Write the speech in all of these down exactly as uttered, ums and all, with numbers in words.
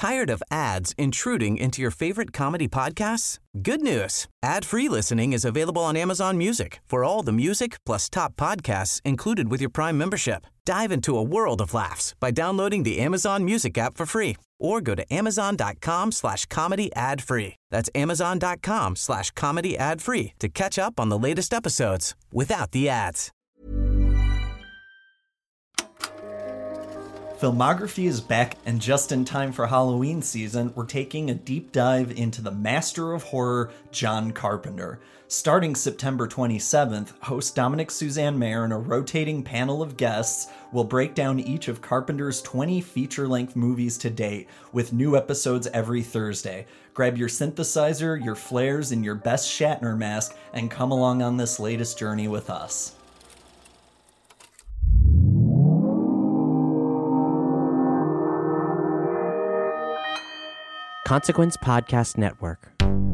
Tired of ads intruding into your favorite comedy podcasts? Good news. Ad-free listening is available on Amazon Music for all the music plus top podcasts included with your Prime membership. Dive into a world of laughs by downloading the Amazon Music app for free or go to amazon.com slash comedy ad free. That's amazon.com slash comedy ad free to catch up on the latest episodes without the ads. Filmography is back, and just in time for Halloween season, we're taking a deep dive into the master of horror, John Carpenter. Starting September twenty-seventh, host Dominic Suzanne Mayer and a rotating panel of guests will break down each of Carpenter's twenty feature-length movies to date, with new episodes every Thursday. Grab your synthesizer, your flares, and your best Shatner mask, and come along on this latest journey with us. Consequence Podcast Network.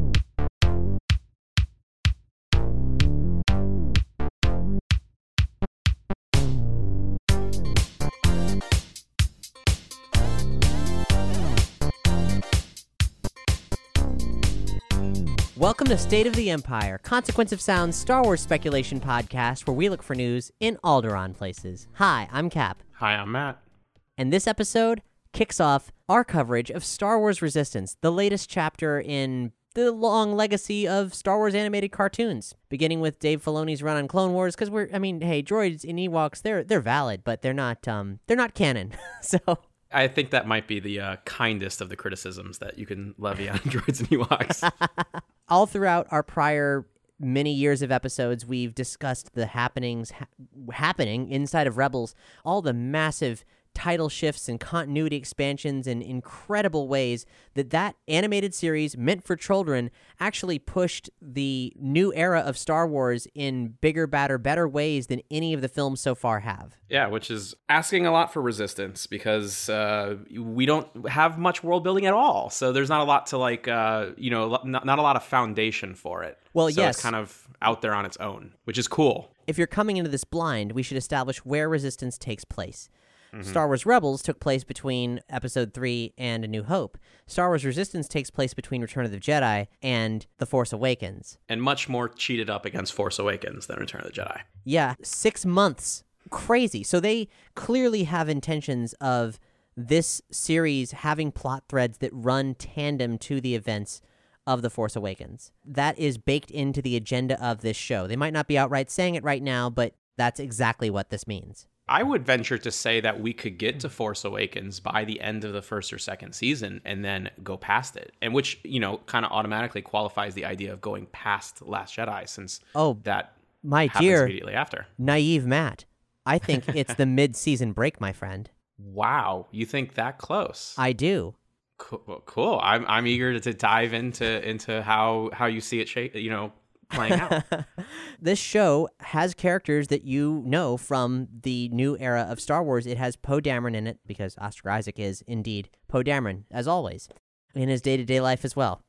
Welcome to State of the Empire, Consequence of Sound's Star Wars speculation podcast, where we look for news in Alderaan places. Hi, I'm Cap. Hi, I'm Matt. And this episode kicks off our coverage of Star Wars Resistance, the latest chapter in the long legacy of Star Wars animated cartoons, beginning with Dave Filoni's run on Clone Wars. Because we're, I mean, hey, droids and Ewoks, they're they're valid, but they're not um they're not canon. So I think that might be the uh, kindest of the criticisms that you can levy on droids and Ewoks. All throughout our prior many years of episodes, we've discussed the happenings ha- happening inside of Rebels, all the massive title shifts and continuity expansions in incredible ways that that animated series meant for children actually pushed the new era of Star Wars in bigger, badder, better ways than any of the films so far have. Yeah, which is asking a lot for Resistance because uh, we don't have much world building at all. So there's not a lot to like, uh, you know, not, not a lot of foundation for it. Well, so yes. It's kind of out there on its own, which is cool. If you're coming into this blind, we should establish where Resistance takes place. Mm-hmm. Star Wars Rebels took place between Episode three and A New Hope. Star Wars Resistance takes place between Return of the Jedi and The Force Awakens. And much more cheated up against Force Awakens than Return of the Jedi. Yeah, six months. Crazy. So they clearly have intentions of this series having plot threads that run tandem to the events of The Force Awakens. That is baked into the agenda of this show. They might not be outright saying it right now, but that's exactly what this means. I would venture to say that we could get to Force Awakens by the end of the first or second season and then go past it. And which, you know, kind of automatically qualifies the idea of going past Last Jedi, since oh, that my happens dear, immediately after. Naive Matt. I think it's the mid-season break, my friend. Wow. You think that close? I do. Cool. cool. I'm I'm eager to, to dive into into how how you see it shape, you know, playing out. This show has characters that you know from the new era of Star Wars. It has Poe Dameron in it, because Oscar Isaac is indeed Poe Dameron, as always, in his day-to-day life as well.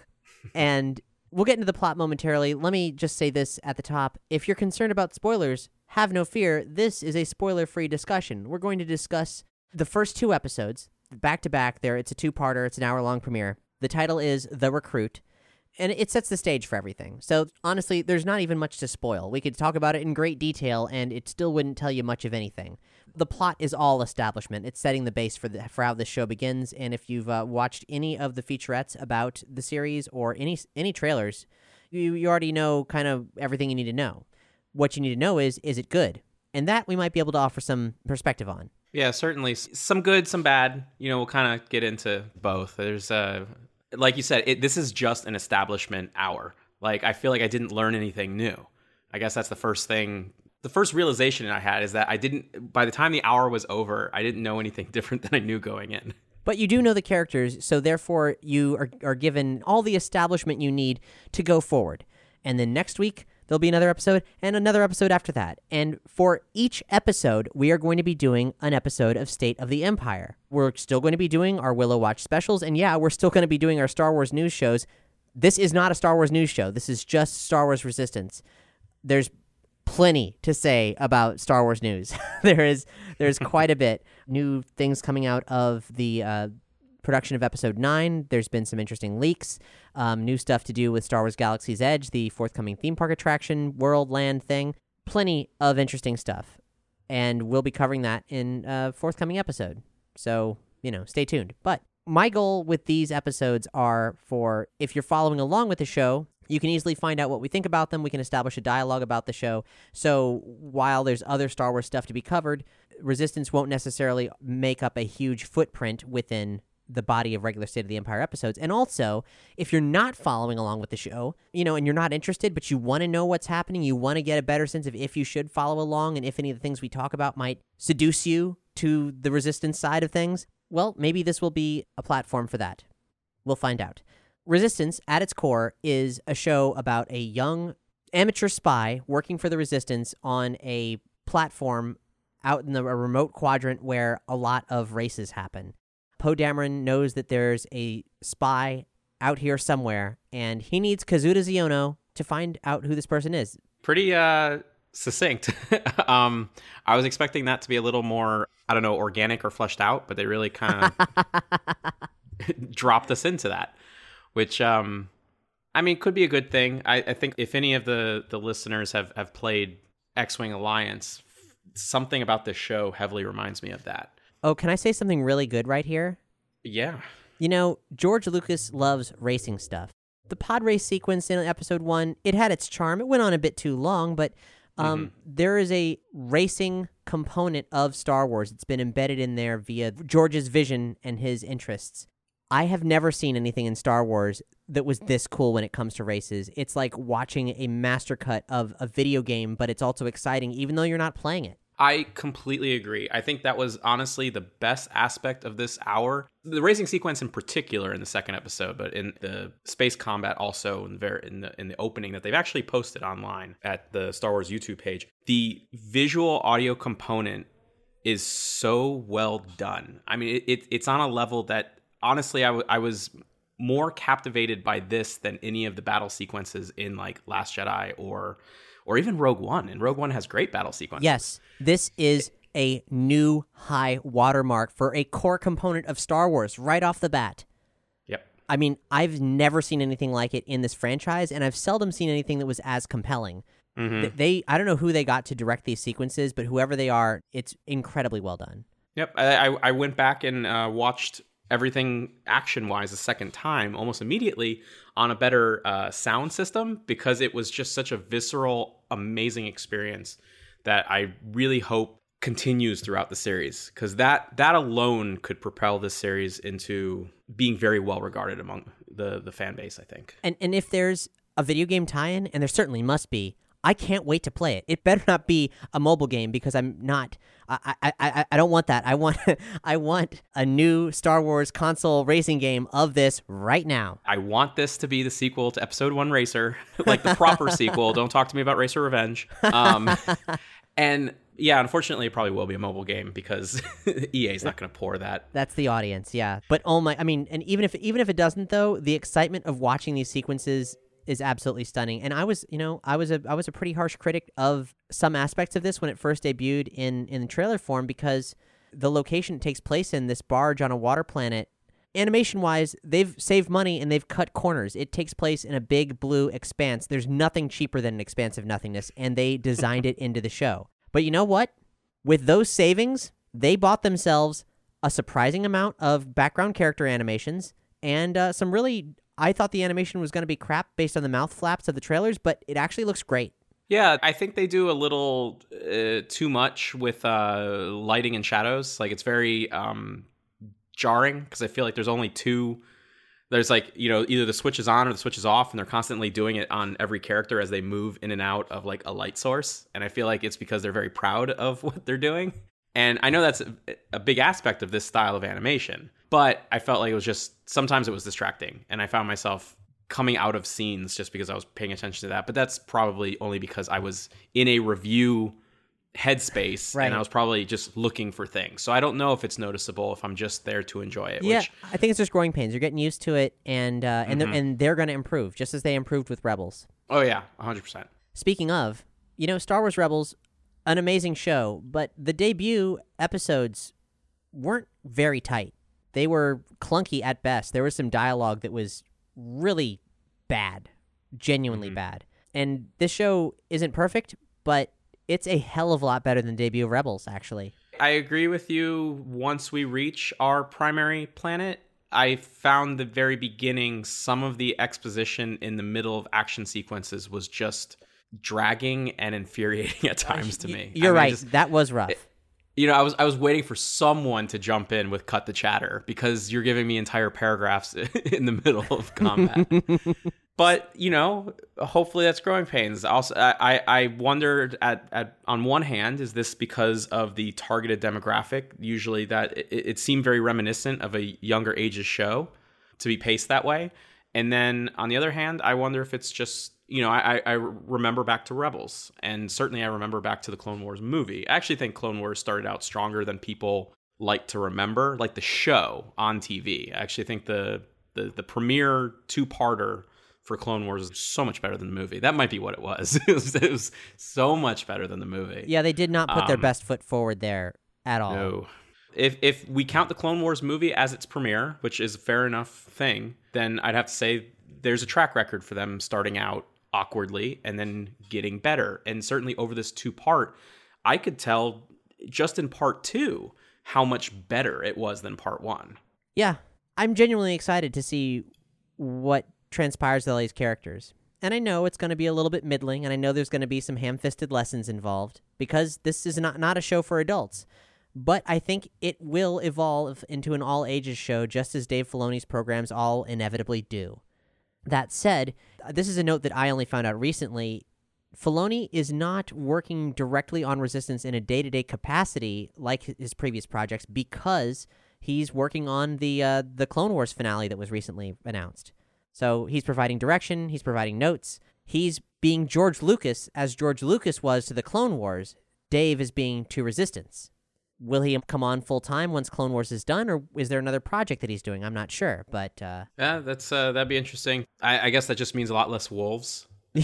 And we'll get into the plot momentarily. Let me just say this at the top. If you're concerned about spoilers, have no fear. This is a spoiler-free discussion. We're going to discuss the first two episodes, back-to-back there. It's a two-parter. It's an hour-long premiere. The title is The Recruit. And it sets the stage for everything. So, honestly, there's not even much to spoil. We could talk about it in great detail, and it still wouldn't tell you much of anything. The plot is all establishment. It's setting the base for the, for how this show begins, and if you've uh, watched any of the featurettes about the series or any any trailers, you, you already know kind of everything you need to know. What you need to know is, is it good? And that we might be able to offer some perspective on. Yeah, certainly. Some good, some bad. You know, we'll kind of get into both. There's... Uh... Like you said, it, this is just an establishment hour. Like, I feel like I didn't learn anything new. I guess that's the first thing. The first realization I had is that I didn't, by the time the hour was over, I didn't know anything different than I knew going in. But you do know the characters, so therefore you are, are given all the establishment you need to go forward. And then next week, there'll be another episode and another episode after that. And for each episode, we are going to be doing an episode of State of the Empire. We're still going to be doing our Willow Watch specials. And yeah, we're still going to be doing our Star Wars news shows. This is not a Star Wars news show. This is just Star Wars Resistance. There's plenty to say about Star Wars news. there is there's quite a bit. New things coming out of the uh, production of Episode nine. There's been some interesting leaks, um, new stuff to do with Star Wars Galaxy's Edge, the forthcoming theme park attraction, world land thing. Plenty of interesting stuff. And we'll be covering that in a forthcoming episode. So, you know, stay tuned. But my goal with these episodes are for, if you're following along with the show, you can easily find out what we think about them. We can establish a dialogue about the show. So while there's other Star Wars stuff to be covered, Resistance won't necessarily make up a huge footprint within the body of regular State of the Empire episodes. And also, if you're not following along with the show, you know, and you're not interested, but you want to know what's happening, you want to get a better sense of if you should follow along and if any of the things we talk about might seduce you to the Resistance side of things, well, maybe this will be a platform for that. We'll find out. Resistance, at its core, is a show about a young amateur spy working for the Resistance on a platform out in the, a remote quadrant where a lot of races happen. Poe Dameron knows that there's a spy out here somewhere, and he needs Kazuda Xiono to find out who this person is. Pretty uh, succinct. um, I was expecting that to be a little more, I don't know, organic or fleshed out, but they really kind of dropped us into that. Which, um, I mean, could be a good thing. I, I think if any of the, the listeners have, have played X-Wing Alliance, something about this show heavily reminds me of that. Oh, can I say something really good right here? Yeah. You know, George Lucas loves racing stuff. The pod race sequence in episode one, it had its charm. It went on a bit too long, but um, mm-hmm. there is a racing component of Star Wars. It's been embedded in there via George's vision and his interests. I have never seen anything in Star Wars that was this cool when it comes to races. It's like watching a master cut of a video game, but it's also exciting even though you're not playing it. I completely agree. I think that was honestly the best aspect of this hour. The racing sequence in particular in the second episode, but in the space combat also in the, very, in the, in the opening that they've actually posted online at the Star Wars YouTube page. The visual audio component is so well done. I mean, it, it, it's on a level that honestly, I, w- I was more captivated by this than any of the battle sequences in like Last Jedi or or even Rogue One. And Rogue One has great battle sequences. Yes, this is a new high watermark for a core component of Star Wars right off the bat. Yep. I mean, I've never seen anything like it in this franchise, and I've seldom seen anything that was as compelling. Mm-hmm. They, I don't know who they got to direct these sequences, but whoever they are, it's incredibly well done. Yep. I, I went back and uh, watched everything action-wise a second time almost immediately on a better uh, sound system because it was just such a visceral, amazing experience that I really hope continues throughout the series, because that that alone could propel this series into being very well regarded among the, the fan base, I think. And and if there's a video game tie-in, and there certainly must be, I can't wait to play it. It better not be a mobile game because I'm not. I I I, I don't want that. I want I want a new Star Wars console racing game of this right now. I want this to be the sequel to Episode One Racer, like the proper sequel. Don't talk to me about Racer Revenge. Um, and yeah, unfortunately, it probably will be a mobile game because E A is not going to pour that. That's the audience, yeah. But oh my, I mean, and even if even if it doesn't, though, the excitement of watching these sequences is absolutely stunning. And I was, you know, I was a I was a pretty harsh critic of some aspects of this when it first debuted in in trailer form, because the location it takes place in, this barge on a water planet, animation wise, they've saved money and they've cut corners. It takes place in a big blue expanse. There's nothing cheaper than an expanse of nothingness, and they designed it into the show. But you know what? With those savings, they bought themselves a surprising amount of background character animations and uh, some really. I thought the animation was going to be crap based on the mouth flaps of the trailers, but it actually looks great. Yeah, I think they do a little uh, too much with uh, lighting and shadows. Like, it's very um, jarring because I feel like there's only two. There's like, you know, either the switch is on or the switch is off, and they're constantly doing it on every character as they move in and out of like a light source. And I feel like it's because they're very proud of what they're doing. And I know that's a, a big aspect of this style of animation, but I felt like it was just, sometimes it was distracting. And I found myself coming out of scenes just because I was paying attention to that. But that's probably only because I was in a review headspace, right, and I was probably just looking for things. So I don't know if it's noticeable if I'm just there to enjoy it. Yeah, which... I think it's just growing pains. You're getting used to it, and uh, and, mm-hmm. they're, and they're going to improve, just as they improved with Rebels. Oh, yeah, one hundred percent. Speaking of, you know, Star Wars Rebels, an amazing show, but the debut episodes weren't very tight. They were clunky at best. There was some dialogue that was really bad, genuinely mm-hmm. bad. And this show isn't perfect, but it's a hell of a lot better than the debut of Rebels, actually. I agree with you. Once we reach our primary planet, I found the very beginning, some of the exposition in the middle of action sequences was just dragging and infuriating at times to me. You're I mean, right. Just, that was rough. It, you know, I was I was waiting for someone to jump in with cut the chatter because you're giving me entire paragraphs in the middle of combat. But, you know, hopefully that's growing pains. Also, I, I wondered at, at on one hand, is this because of the targeted demographic? Usually that it, it seemed very reminiscent of a younger ages show to be paced that way. And then on the other hand, I wonder if it's just, you know, I, I remember back to Rebels, and certainly I remember back to the Clone Wars movie. I actually think Clone Wars started out stronger than people like to remember, like the show on T V. I actually think the the, the premiere two-parter for Clone Wars is so much better than the movie. That might be what it was. it was. It was so much better than the movie. Yeah, they did not put um, their best foot forward there at all. No. If if we count the Clone Wars movie as its premiere, which is a fair enough thing, then I'd have to say there's a track record for them starting out awkwardly and then getting better. And certainly over this two-part, I could tell just in part two how much better it was than part one. Yeah, I'm genuinely excited to see what transpires with all these characters. And I know it's going to be a little bit middling, and I know there's going to be some ham-fisted lessons involved, because this is not, not a show for adults. But I think it will evolve into an all-ages show, just as Dave Filoni's programs all inevitably do. That said, this is a note that I only found out recently. Filoni is not working directly on Resistance in a day-to-day capacity like his previous projects, because he's working on the uh, the Clone Wars finale that was recently announced. So he's providing direction, he's providing notes, he's being George Lucas as George Lucas was to the Clone Wars. Dave is being to Resistance. Will he come on full-time once Clone Wars is done, or is there another project that he's doing? I'm not sure, but... Uh... Yeah, that's uh, that'd be interesting. I, I guess that just means a lot less wolves.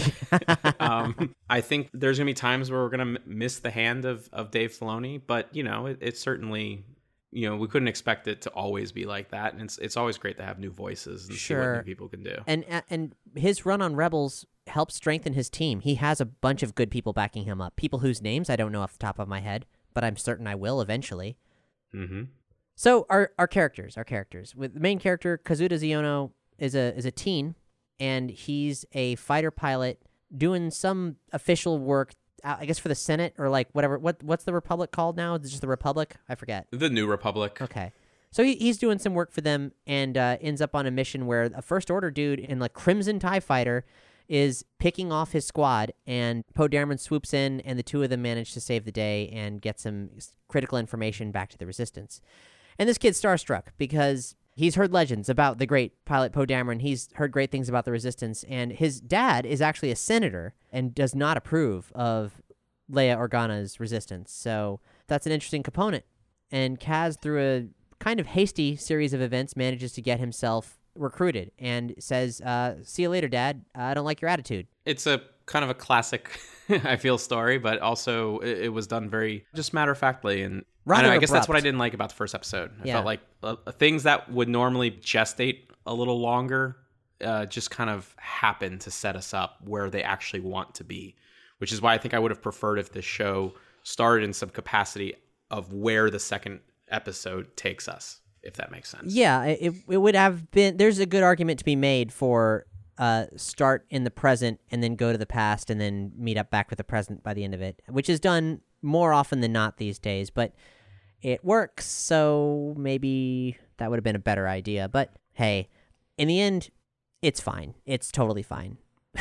um, I think there's going to be times where we're going to m- miss the hand of, of Dave Filoni, but, you know, it, it's certainly... You know, we couldn't expect it to always be like that, and it's it's always great to have new voices and sure. see what new people can do. And and his run on Rebels helped strengthen his team. He has a bunch of good people backing him up, people whose names I don't know off the top of my head, but I'm certain I will eventually. Mm-hmm. So our our characters, our characters. With the main character, Kazuda Xiono, is a is a teen, and he's a fighter pilot doing some official work. I guess for the Senate or like whatever. What what's the Republic called now? Is it just the Republic? I forget. The New Republic. Okay. So he, he's doing some work for them and uh, ends up on a mission where a First Order dude in like Crimson TIE Fighter is picking off his squad, and Poe Dameron swoops in, and the two of them manage to save the day and get some critical information back to the Resistance. And this kid's starstruck because he's heard legends about the great pilot Poe Dameron. He's heard great things about the Resistance, and his dad is actually a senator and does not approve of Leia Organa's Resistance. So that's an interesting component. And Kaz, through a kind of hasty series of events, manages to get himself recruited and says, uh, see you later, Dad. I don't like your attitude. It's a kind of a classic, I feel, story, but also it, it was done very just matter-of-factly. And I, know, I guess that's what I didn't like about the first episode. I yeah. felt like uh, things that would normally gestate a little longer uh, just kind of happen to set us up where they actually want to be, which is why I think I would have preferred if the show started in some capacity of where the second episode takes us, if that makes sense. Yeah, it it would have been, there's a good argument to be made for uh, start in the present and then go to the past and then meet up back with the present by the end of it, which is done more often than not these days, but it works, so maybe that would have been a better idea. But hey, in the end, it's fine. It's totally fine.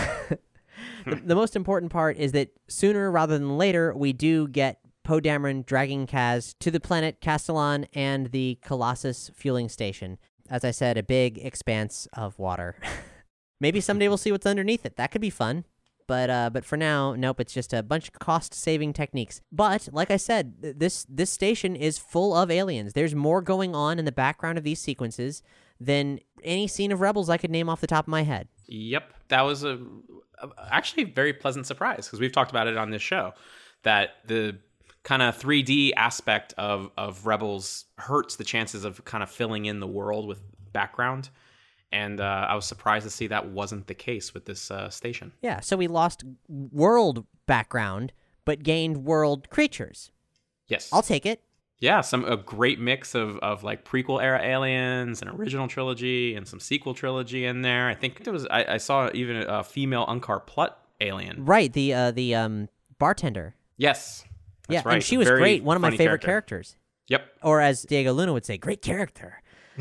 the, the most important part is that sooner rather than later, we do get Poe Dameron dragging Kaz to the planet Castellan and the Colossus fueling station. As I said, a big expanse of water. Maybe someday we'll see what's underneath it. That could be fun. But uh, but for now, nope, it's just a bunch of cost-saving techniques. But, like I said, this this station is full of aliens. There's more going on in the background of these sequences than any scene of Rebels I could name off the top of my head. Yep, that was a, a actually very pleasant surprise, because we've talked about it on this show, that the kind of three D aspect of of Rebels hurts the chances of kind of filling in the world with background. And uh, I was surprised to see that wasn't the case with this uh, station. Yeah, so we lost world background, but gained world creatures. Yes. I'll take it. Yeah, some a great mix of, of like prequel era aliens, an original trilogy, and some sequel trilogy in there. I think there was I, I saw even a female Unkar Plutt alien. Right, the uh, the um, bartender. Yes, that's yeah, right. And she was Very great. One of my funny favorite character. characters. Yep. Or as Diego Luna would say, great character.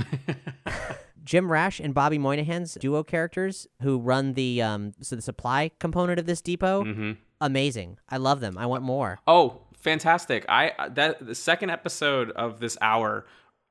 Jim Rash and Bobby Moynihan's duo characters who run the um so the supply component of this depot. Mm-hmm. Amazing. I love them. I want more. Oh, fantastic. I that the second episode of this hour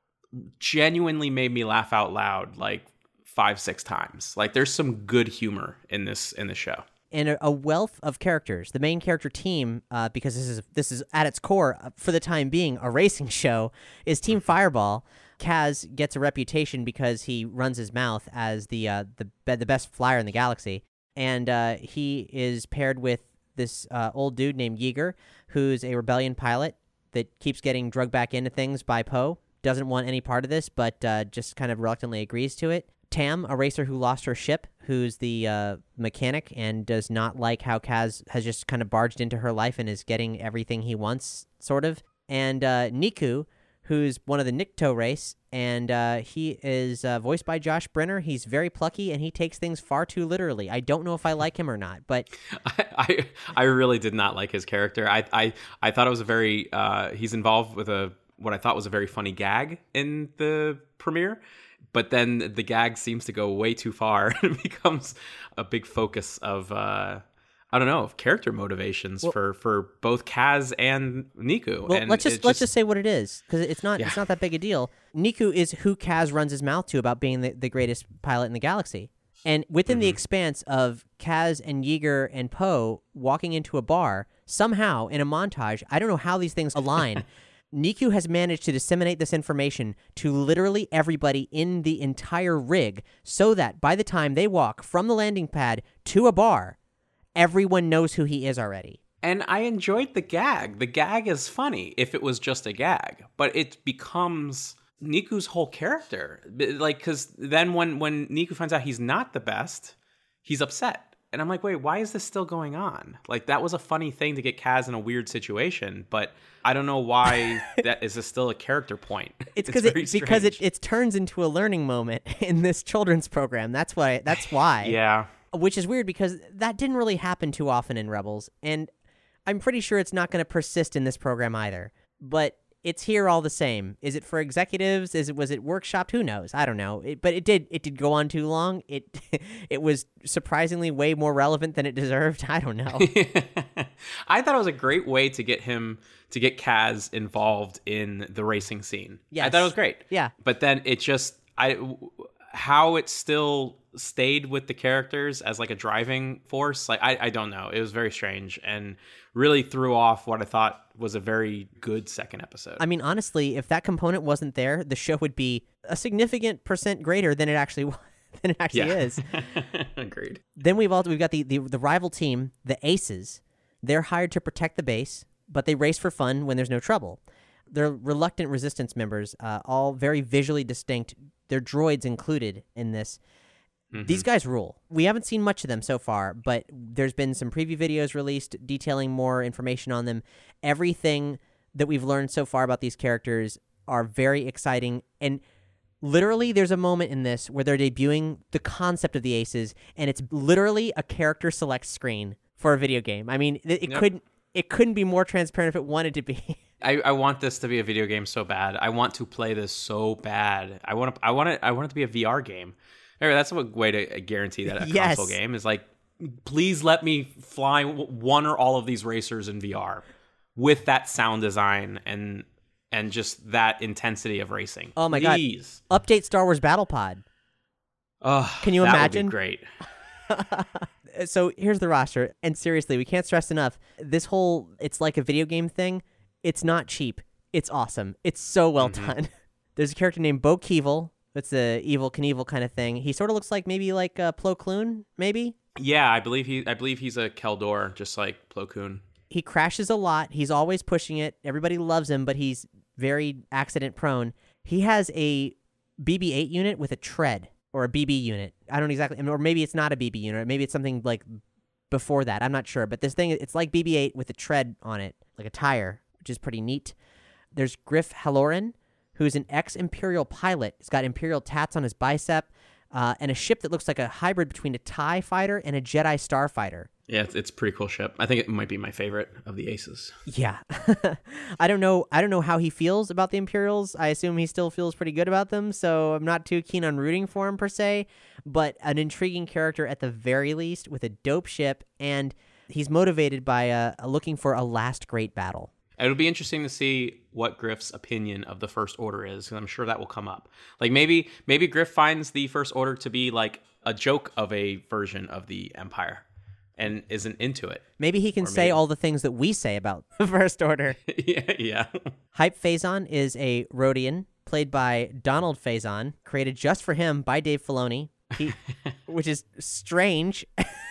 genuinely made me laugh out loud like five, six times. Like there's some good humor in this in the show. And a, a wealth of characters. The main character team, uh, because this is this is at its core, uh, for the time being, a racing show, is Team Fireball. Kaz gets a reputation because he runs his mouth as the uh, the be- the best flyer in the galaxy, and uh, he is paired with this uh, old dude named Yeager, who's a rebellion pilot that keeps getting drugged back into things by Poe. Doesn't want any part of this, but uh, just kind of reluctantly agrees to it. Tam, a racer who lost her ship, who's the uh, mechanic and does not like how Kaz has just kind of barged into her life and is getting everything he wants, sort of. And uh, Niku, who's one of the Nikto race, and uh, he is uh, voiced by Josh Brenner. He's very plucky, and he takes things far too literally. I don't know if I like him or not, but... I, I, I really did not like his character. I I, I thought it was a very... Uh, he's involved with a what I thought was a very funny gag in the premiere, but then the gag seems to go way too far and becomes a big focus of... Uh, I don't know, of character motivations well, for, for both Kaz and Niku. Well, and let's just, just let's just say what it is, because it's not yeah. it's not that big a deal. Niku is who Kaz runs his mouth to about being the, the greatest pilot in the galaxy. And within mm-hmm. the expanse of Kaz and Yeager and Poe walking into a bar, somehow in a montage, I don't know how these things align, Niku has managed to disseminate this information to literally everybody in the entire rig so that by the time they walk from the landing pad to a bar, everyone knows who he is already. And I enjoyed the gag. The gag is funny if it was just a gag, but it becomes Niku's whole character. Like, because then when, when Niku finds out he's not the best, he's upset. And I'm like, wait, why is this still going on? Like, that was a funny thing to get Kaz in a weird situation, but I don't know why that is a still a character point. It's, it's it, because it, it turns into a learning moment in this children's program. That's why. That's why. Yeah. Which is weird because that didn't really happen too often in Rebels, and I'm pretty sure it's not going to persist in this program either. But it's here all the same. Is it for executives? Is it was it workshopped? Who knows? I don't know. It, but it did it did go on too long. It it was surprisingly way more relevant than it deserved. I don't know. I thought it was a great way to get him to get Kaz involved in the racing scene. Yes. I thought it was great. Yeah. But then it just I how it still stayed with the characters as like a driving force, like I, I don't know. It was very strange and really threw off what I thought was a very good second episode. I mean, honestly, if that component wasn't there, the show would be a significant percent greater than it actually was. Than it actually yeah. is. Agreed. Then we've also we've got the, the the rival team, the Aces. They're hired to protect the base, but they race for fun when there's no trouble. They're reluctant resistance members, uh, all very visually distinct. They're droids included in this. Mm-hmm. These guys rule. We haven't seen much of them so far, but there's been some preview videos released detailing more information on them. Everything that we've learned so far about these characters are very exciting, and literally there's a moment in this where they're debuting the concept of the Aces, and it's literally a character select screen for a video game. I mean, it, it yep. couldn't it couldn't be more transparent if it wanted to be. I, I want this to be a video game so bad. I want to play this so bad. I want to. I want it. I want it to be a V R game. Anyway, that's a way to guarantee that a yes. console game is like, please let me fly one or all of these racers in V R with that sound design and and just that intensity of racing. Oh my please. god! Update Star Wars Battle Pod. Oh, can you that imagine? Would be great. So here's the roster, and seriously, we can't stress enough. This whole it's like a video game thing. It's not cheap. It's awesome. It's so well mm-hmm. done. There's a character named Bo Keevil. That's a evil Knievel kind of thing. He sort of looks like maybe like uh, Plo Koon, maybe. Yeah, I believe he. I believe he's a Keldor, just like Plo Koon. He crashes a lot. He's always pushing it. Everybody loves him, but he's very accident prone. He has a B B eight unit with a tread, or a B B unit. I don't exactly, or maybe it's not a B B unit. Maybe it's something like before that. I'm not sure. But this thing, it's like B B eight with a tread on it, like a tire, which is pretty neat. There's Griff Halloran, who's an ex-Imperial pilot. He's got Imperial tats on his bicep, uh, and a ship that looks like a hybrid between a TIE fighter and a Jedi starfighter. Yeah, it's, it's a pretty cool ship. I think it might be my favorite of the Aces. Yeah. I don't know I don't know how he feels about the Imperials. I assume he still feels pretty good about them, so I'm not too keen on rooting for him per se, but an intriguing character at the very least with a dope ship, and he's motivated by uh, looking for a last great battle. It'll be interesting to see what Griff's opinion of the First Order is, because I'm sure that will come up. Like maybe maybe Griff finds the First Order to be like a joke of a version of the Empire and isn't into it. Maybe he can or say maybe... all the things that we say about the First Order. yeah, yeah. Hype Phazon is a Rodian, played by Donald Faison, created just for him by Dave Filoni, he, which is strange.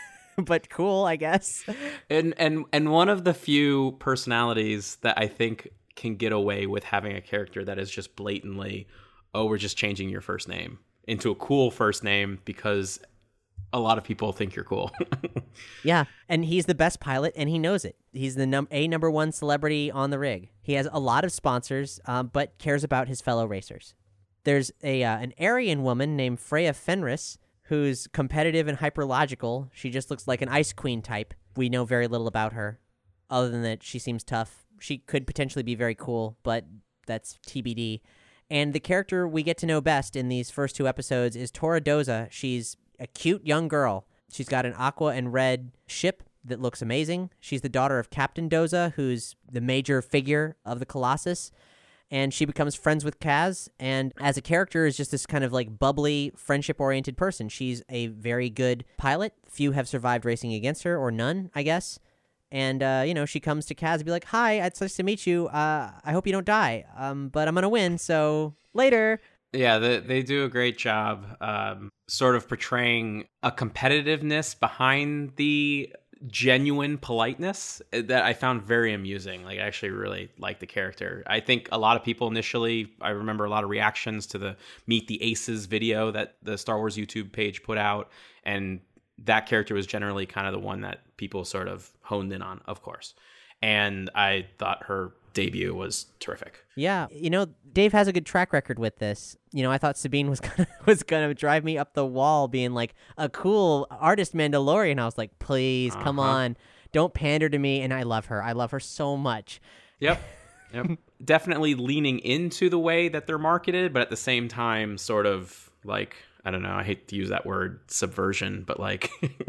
But cool, I guess. And and and one of the few personalities that I think can get away with having a character that is just blatantly, oh, we're just changing your first name into a cool first name because a lot of people think you're cool. Yeah, and he's the best pilot, and he knows it. He's the num- a number one celebrity on the rig. He has a lot of sponsors, um, but cares about his fellow racers. There's a uh, an Aryan woman named Freya Fenris, who's competitive and hyperlogical. She just looks like an Ice Queen type. We know very little about her, other than that she seems tough. She could potentially be very cool, but that's T B D. And the character we get to know best in these first two episodes is Tora Doza. She's a cute young girl. She's got an aqua and red ship that looks amazing. She's the daughter of Captain Doza, who's the major figure of the Colossus. And she becomes friends with Kaz, and as a character is just this kind of like bubbly, friendship-oriented person. She's a very good pilot. Few have survived racing against her, or none, I guess. And, uh, you know, she comes to Kaz and be like, hi, it's nice to meet you. Uh, I hope you don't die, um, but I'm going to win, so later. Yeah, they, they do a great job um, sort of portraying a competitiveness behind the genuine politeness that I found very amusing. Like, I actually really like the character. I think a lot of people initially, I remember a lot of reactions to the Meet the Aces video that the Star Wars YouTube page put out, and that character was generally kind of the one that people sort of honed in on, of course. And I thought her debut was terrific. Yeah, you know, Dave has a good track record with this. You know, I thought Sabine was gonna was gonna drive me up the wall, being like a cool artist Mandalorian. I was like, please, uh-huh. come on, don't pander to me. And I love her. I love her so much. Yep. Yep. Definitely leaning into the way that they're marketed, but at the same time, sort of like, I don't know, I hate to use that word subversion, but like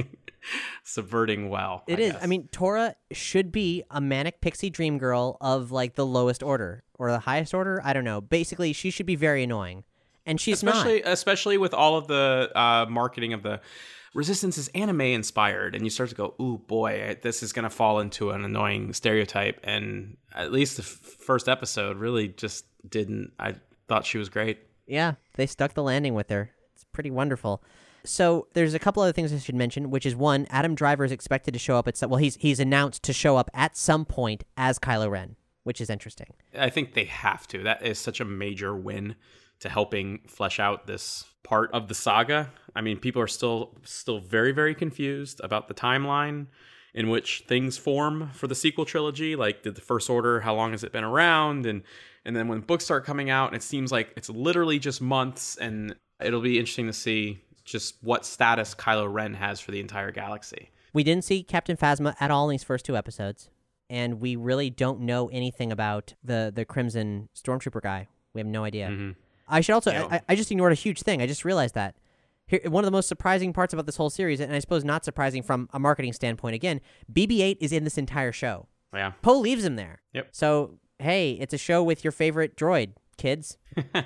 subverting well. It I is. guess. I mean, Tora should be a manic pixie dream girl of like the lowest order or the highest order. I don't know. Basically, she should be very annoying, and she's especially, not. Especially with all of the uh, marketing of the Resistance is anime inspired, and you start to go, ooh, boy, this is going to fall into an annoying stereotype. And at least the f- first episode really just didn't. I thought she was great. Yeah, they stuck the landing with her. It's pretty wonderful. So there's a couple other things I should mention, which is one, Adam Driver is expected to show up at some, well, he's he's announced to show up at some point as Kylo Ren, which is interesting. I think they have to. That is such a major win to helping flesh out this part of the saga. I mean, people are still still very, very confused about the timeline in which things form for the sequel trilogy. Like, did the First Order, how long has it been around? And and then when books start coming out, and it seems like it's literally just months, and it'll be interesting to see just what status Kylo Ren has for the entire galaxy. We didn't see Captain Phasma at all in these first two episodes, and we really don't know anything about the, the Crimson Stormtrooper guy. We have no idea. Mm-hmm. I should also, yeah. I, I just ignored a huge thing. I just realized that. Here, one of the most surprising parts about this whole series, and I suppose not surprising from a marketing standpoint, again, B B eight is in this entire show. Yeah. Poe leaves him there. Yep. So, hey, it's a show with your favorite droid, kids.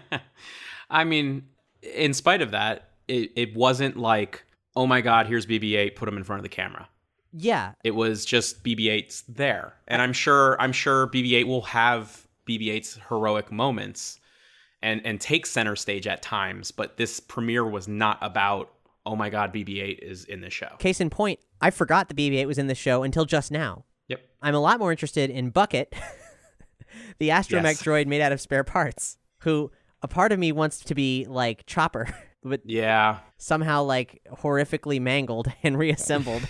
I mean, in spite of that, it, it wasn't like, oh my God, here's B B eight, put him in front of the camera. Yeah. It was just B B eight's there. And I'm sure I'm sure B B eight will have B B eight's heroic moments and, and take center stage at times, but this premiere was not about, oh my God, B B eight is in the show. Case in point, I forgot the B B eight was in the show until just now. Yep. I'm a lot more interested in Bucket, the astromech Yes. droid made out of spare parts, who a part of me wants to be like Chopper, but Yeah. somehow like horrifically mangled and reassembled.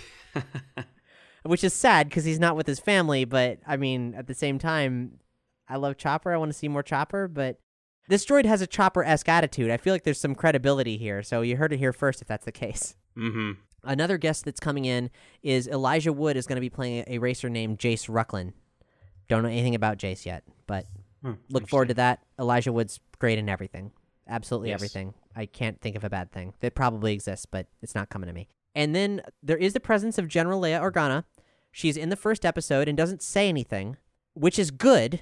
Which is sad because he's not with his family, but I mean, at the same time, I love Chopper. I want to see more Chopper, but this droid has a Chopper-esque attitude. I feel like there's some credibility here, so you heard it here first if that's the case. Mm-hmm. Another guest that's coming in is Elijah Wood is going to be playing a racer named Jace Rucklin. Don't know anything about Jace yet, but Hmm, look forward to that. Elijah Wood's great in everything. Absolutely Yes. everything. I can't think of a bad thing. That probably exists, but it's not coming to me. And then there is the presence of General Leia Organa. She's in the first episode and doesn't say anything, which is good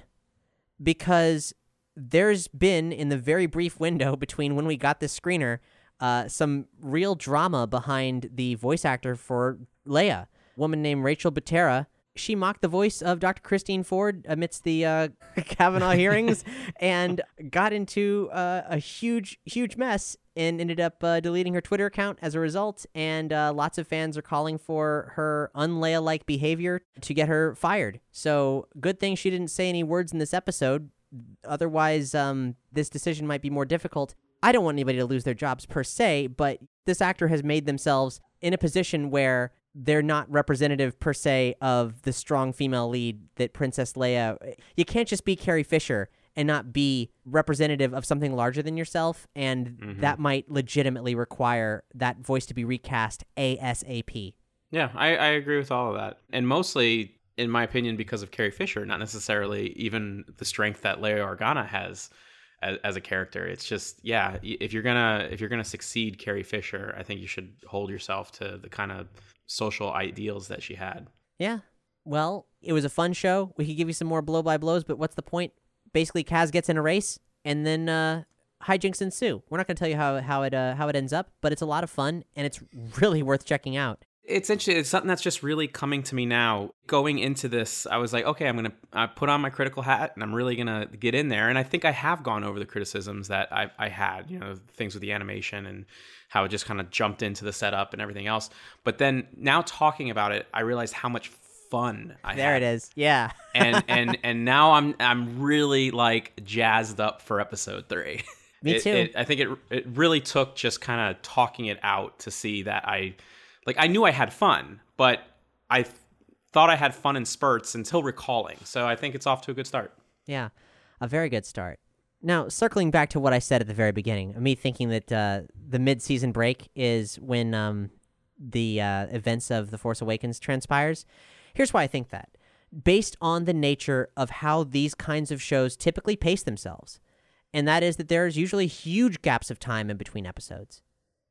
because there's been, in the very brief window between when we got this screener, uh, some real drama behind the voice actor for Leia. A woman named Rachel Butera. She mocked the voice of Doctor Christine Ford amidst the uh, Kavanaugh hearings and got into uh, a huge, huge mess and ended up uh, deleting her Twitter account as a result. And uh, lots of fans are calling for her un-Leia-like behavior to get her fired. So good thing she didn't say any words in this episode. Otherwise, um, this decision might be more difficult. I don't want anybody to lose their jobs per se, but this actor has made themselves in a position where they're not representative per se of the strong female lead that Princess Leia. You can't just be Carrie Fisher and not be representative of something larger than yourself, and Mm-hmm. that might legitimately require that voice to be recast ASAP. Yeah, I, I agree with all of that. And mostly, in my opinion, because of Carrie Fisher, not necessarily even the strength that Leia Organa has as, as a character. It's just, yeah, if you're gonna if you're gonna succeed Carrie Fisher, I think you should hold yourself to the kind of social ideals that she had. Yeah. Well, it was a fun show. We could give you some more blow-by-blows, but what's the point? Basically, Kaz gets in a race, and then uh, hijinks ensue. We're not going to tell you how, how, it, uh, how it ends up, but it's a lot of fun, and it's really worth checking out. It's interesting. It's something that's just really coming to me now. Going into this, I was like, okay, I'm going to uh, put on my critical hat, and I'm really going to get in there. And I think I have gone over the criticisms that I, I had, you know, things with the animation and how it just kind of jumped into the setup and everything else. But then now talking about it, I realized how much fun I There had. it is. Yeah. and and and now I'm I'm really like jazzed up for episode three. Me It- too. it- I think it it really took just kind of talking it out to see that I like I knew I had fun, but I th- thought I had fun in spurts until recalling. So I think it's off to a good start. Yeah, a very good start. Now, circling back to what I said at the very beginning, me thinking that uh, the mid-season break is when um, the uh, events of The Force Awakens transpires. Here's why I think that. Based on the nature of how these kinds of shows typically pace themselves, and that is that there's usually huge gaps of time in between episodes.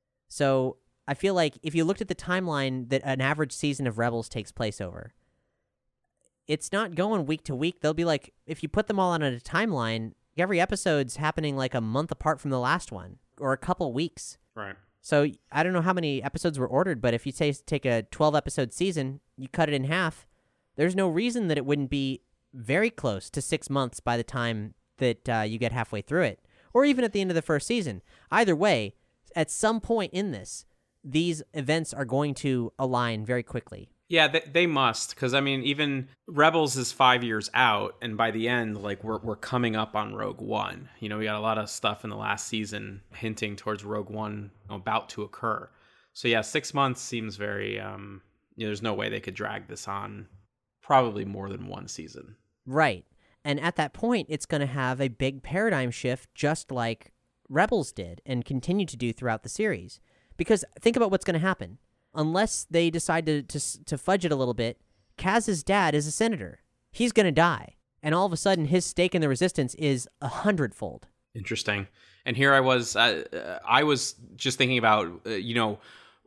So I feel like if you looked at the timeline that an average season of Rebels takes place over, it's not going week to week. They'll be like, if you put them all on a timeline, every episode's happening like a month apart from the last one, or a couple weeks. Right. So I don't know how many episodes were ordered, but if you say take a twelve episode season, you cut it in half, there's no reason that it wouldn't be very close to six months by the time that uh, you get halfway through it, or even at the end of the first season. Either way, at some point in this, these events are going to align very quickly. Yeah, they, they must, because I mean, even Rebels is five years out, and by the end, like we're we're coming up on Rogue One. You know, we got a lot of stuff in the last season hinting towards Rogue One about to occur. So yeah, six months seems very. Um, you know, there's no way they could drag this on. Probably more than one season. Right, and at that point, it's going to have a big paradigm shift, just like Rebels did and continue to do throughout the series. Because think about what's going to happen. Unless they decide to, to to fudge it a little bit, Kaz's dad is a senator. He's going to die. And all of a sudden, his stake in the Resistance is a hundredfold. Interesting. And here I was, uh, I was just thinking about, uh, you know,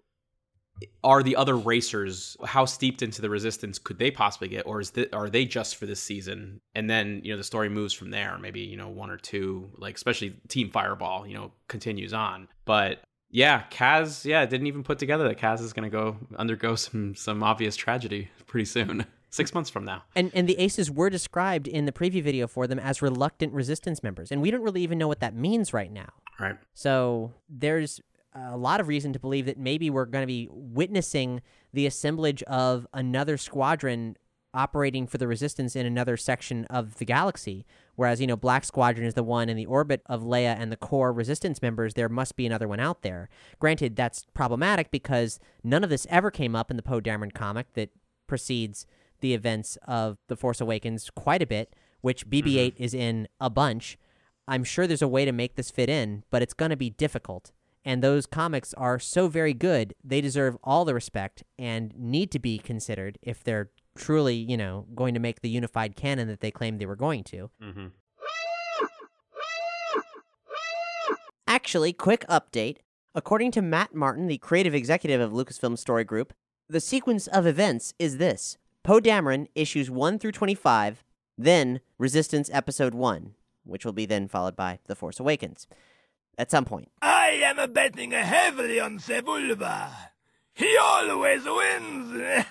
are the other racers, how steeped into the Resistance could they possibly get? Or is the, are they just for this season? And then, you know, the story moves from there. Maybe, you know, one or two, like especially Team Fireball, you know, continues on. But yeah, Kaz, yeah, didn't even put together that Kaz is going to go undergo some some obvious tragedy pretty soon. Six months from now. And and the Aces were described in the preview video for them as reluctant Resistance members. And we don't really even know what that means right now. Right. So there's a lot of reason to believe that maybe we're going to be witnessing the assemblage of another squadron operating for the Resistance in another section of the galaxy. Whereas, you know, Black Squadron is the one in the orbit of Leia and the core Resistance members. There must be another one out there. Granted, that's problematic because none of this ever came up in the Poe Dameron comic that precedes the events of The Force Awakens quite a bit, which B B eight mm-hmm. is in a bunch. I'm sure there's a way to make this fit in, but it's going to be difficult. And those comics are so very good, they deserve all the respect and need to be considered if they're truly, you know, going to make the unified canon that they claimed they were going to. Mm-hmm. Actually, quick update. According to Matt Martin, the creative executive of Lucasfilm Story Group, the sequence of events is this. Poe Dameron issues one through twenty-five, then Resistance Episode one, which will be then followed by The Force Awakens. At some point. I am betting heavily on Sebulba. He always wins.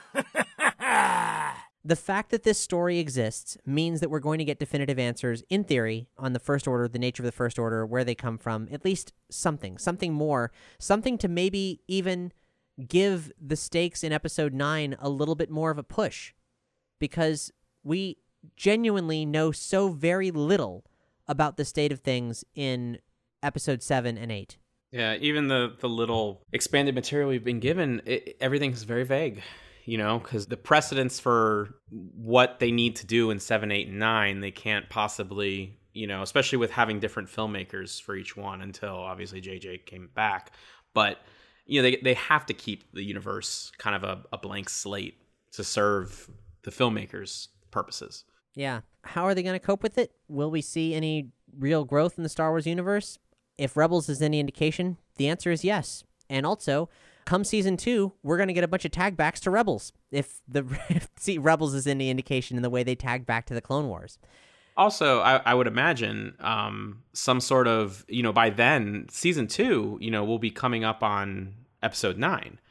The fact that this story exists means that we're going to get definitive answers, in theory, on the First Order, the nature of the First Order, where they come from, at least something, something more, something to maybe even give the stakes in Episode nine a little bit more of a push. Because we genuinely know so very little about the state of things in Episode seven and eight. Yeah, even the, the little expanded material we've been given, it, everything's very vague, you know, because the precedents for what they need to do in seven, eight, and nine, they can't possibly, you know, especially with having different filmmakers for each one until obviously J J came back. But, you know, they they have to keep the universe kind of a, a blank slate to serve the filmmakers' purposes. Yeah. How are they going to cope with it? Will we see any real growth in the Star Wars universe? If Rebels is any indication, the answer is yes. And also, come season two, we're going to get a bunch of tag backs to Rebels. If the if see Rebels is any indication in the way they tagged back to the Clone Wars. Also, I, I would imagine um, some sort of, you know, by then, season two, you know, will be coming up on episode nine.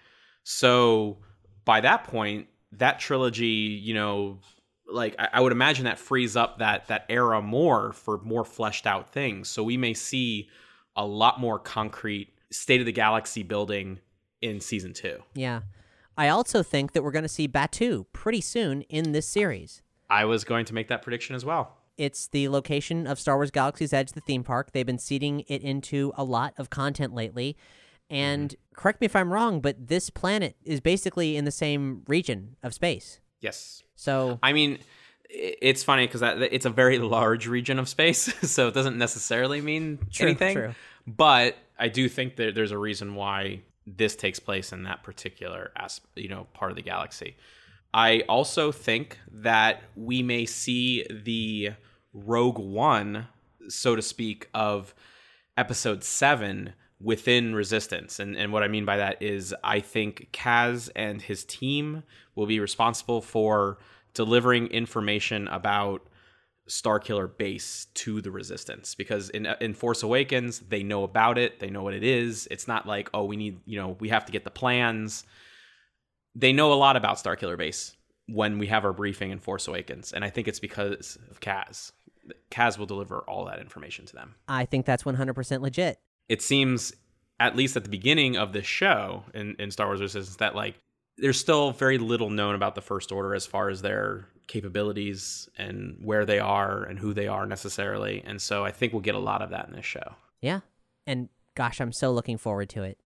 So by that point, that trilogy, you know, like I, I would imagine that frees up that that era more for more fleshed out things. So we may see a lot more concrete state of the galaxy building in season two. Yeah. I also think that we're going to see Batuu pretty soon in this series. I was going to make that prediction as well. It's the location of Star Wars Galaxy's Edge, the theme park. They've been seeding it into a lot of content lately. And mm-hmm. correct me if I'm wrong, but this planet is basically in the same region of space. Yes. So, I mean, it's funny because it's a very large region of space, so it doesn't necessarily mean true, anything. True. But I do think that there's a reason why this takes place in that particular, you know, part of the galaxy. I also think that we may see the Rogue One, so to speak, of Episode seven within Resistance. And, and what I mean by that is I think Kaz and his team will be responsible for delivering information about Starkiller Base to the Resistance, because in in Force Awakens they know about it, they know what it is. It's not like, oh, we need, you know, we have to get the plans. They know a lot about Starkiller Base when we have our briefing in Force Awakens, and I think it's because of Kaz. Kaz will deliver all that information to them. I think that's one hundred percent legit. It seems, at least at the beginning of this show in, in Star Wars Resistance, that like there's still very little known about the First Order as far as their capabilities and where they are and who they are necessarily. And so I think we'll get a lot of that in this show. Yeah. And gosh, I'm so looking forward to it.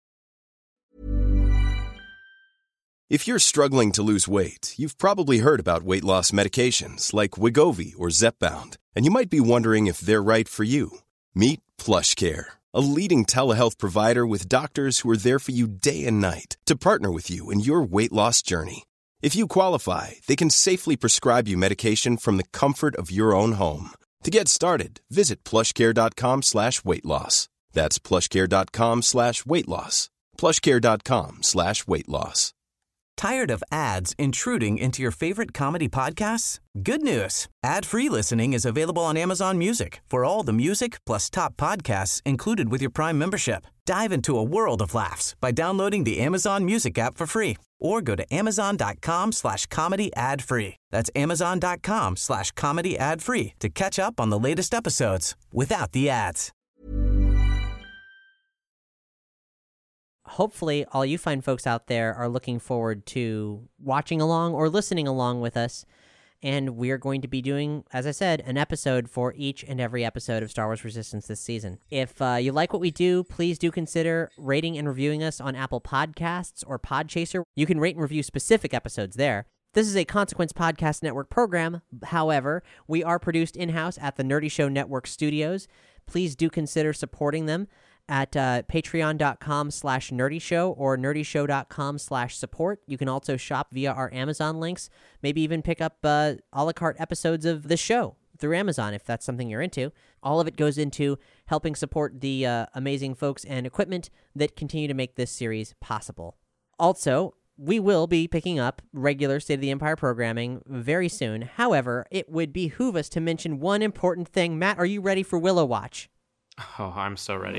If you're struggling to lose weight, you've probably heard about weight loss medications like Wegovy or Zepbound, and you might be wondering if they're right for you. Meet PlushCare, a leading telehealth provider with doctors who are there for you day and night to partner with you in your weight loss journey. If you qualify, they can safely prescribe you medication from the comfort of your own home. To get started, visit plushcare.com slash weight loss. That's plushcare.com slash weight loss. plushcare.com slash weight loss. Tired of ads intruding into your favorite comedy podcasts? Good news. Ad-free listening is available on Amazon Music for all the music plus top podcasts included with your Prime membership. Dive into a world of laughs by downloading the Amazon Music app for free or go to amazon.com slash comedy ad free. That's amazon.com slash comedy ad free to catch up on the latest episodes without the ads. hopefully all you fine folks out there are looking forward to watching along or listening along with us. And we're going to be doing, as I said, an episode for each and every episode of Star Wars Resistance this season. If uh, you like what we do, please do consider rating and reviewing us on Apple Podcasts or Podchaser. You can rate and review specific episodes there. This is a Consequence Podcast Network program. However, we are produced in-house at the Nerdy Show Network Studios. Please do consider supporting them at uh, patreon.com slash nerdyshow or nerdyshow.com slash support. You can also shop via our Amazon links, maybe even pick up uh, a la carte episodes of the show through Amazon if that's something you're into. All of it goes into helping support the uh, amazing folks and equipment that continue to make this series possible. Also, we will be picking up regular State of the Empire programming very soon. However, it would behoove us to mention one important thing. Matt, are you ready for Willow Watch? Oh, I'm so ready.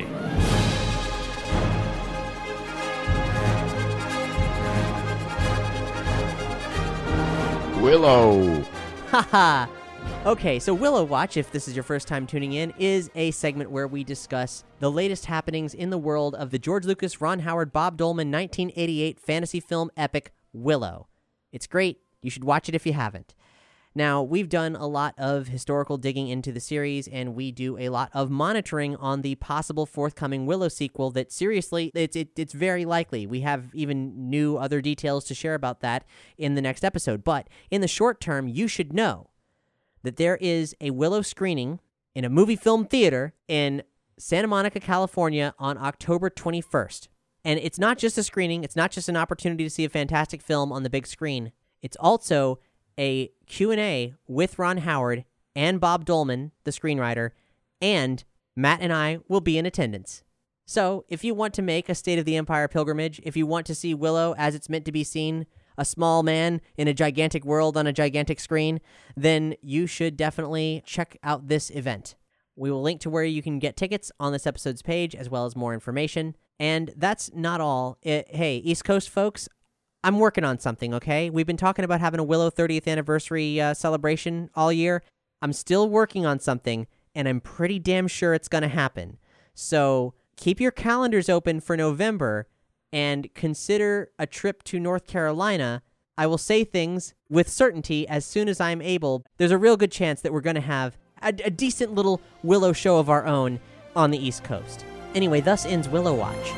Willow. Haha. Okay, so Willow Watch, if this is your first time tuning in, is a segment where we discuss the latest happenings in the world of the George Lucas, Ron Howard, Bob Dolman nineteen eighty-eight fantasy film epic Willow. It's great. You should watch it if you haven't. Now, we've done a lot of historical digging into the series, and we do a lot of monitoring on the possible forthcoming Willow sequel that, seriously, it's it, it's very likely. We have even new other details to share about that in the next episode. But in the short term, you should know that there is a Willow screening in a movie film theater in Santa Monica, California on October twenty-first. And it's not just a screening. It's not just an opportunity to see a fantastic film on the big screen. It's also a Q and A with Ron Howard and Bob Dolman, the screenwriter, and Matt and I will be in attendance. So if you want to make a State of the Empire pilgrimage, if you want to see Willow as it's meant to be seen, a small man in a gigantic world on a gigantic screen, then you should definitely check out this event. We will link to where you can get tickets on this episode's page, as well as more information. And that's not all. It, hey, East Coast folks, I'm working on something, okay? We've been talking about having a Willow thirtieth anniversary uh, celebration all year. I'm still working on something, and I'm pretty damn sure it's going to happen. So keep your calendars open for November and consider a trip to North Carolina. I will say things with certainty as soon as I'm able. There's a real good chance that we're going to have a, a decent little Willow show of our own on the East Coast. Anyway, thus ends Willow Watch.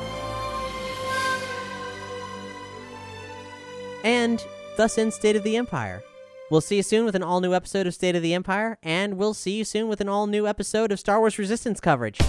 And thus ends State of the Empire. We'll see you soon with an all-new episode of State of the Empire, and we'll see you soon with an all-new episode of Star Wars Resistance coverage.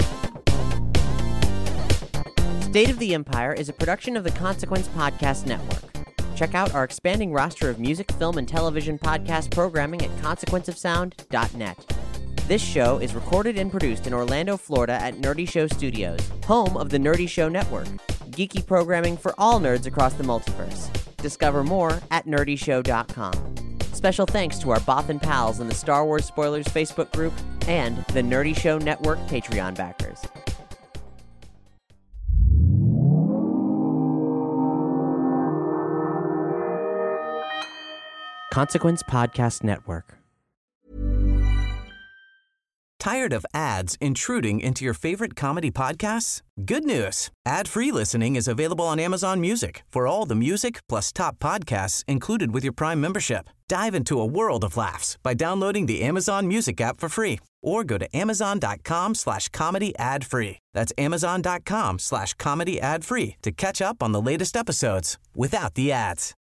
State of the Empire is a production of the Consequence Podcast Network. Check out our expanding roster of music, film, and television podcast programming at consequence of sound dot net. This show is recorded and produced in Orlando, Florida at Nerdy Show Studios, home of the Nerdy Show Network, geeky programming for all nerds across the multiverse. Discover more at nerdy show dot com. Special thanks to our Bothan pals in the Star Wars Spoilers Facebook group and the Nerdy Show Network Patreon backers. Consequence Podcast Network. Tired of ads intruding into your favorite comedy podcasts? Good news. Ad-free listening is available on Amazon Music for all the music plus top podcasts included with your Prime membership. Dive into a world of laughs by downloading the Amazon Music app for free or go to amazon.com slash comedy ad free. That's amazon.com slash comedy ad free to catch up on the latest episodes without the ads.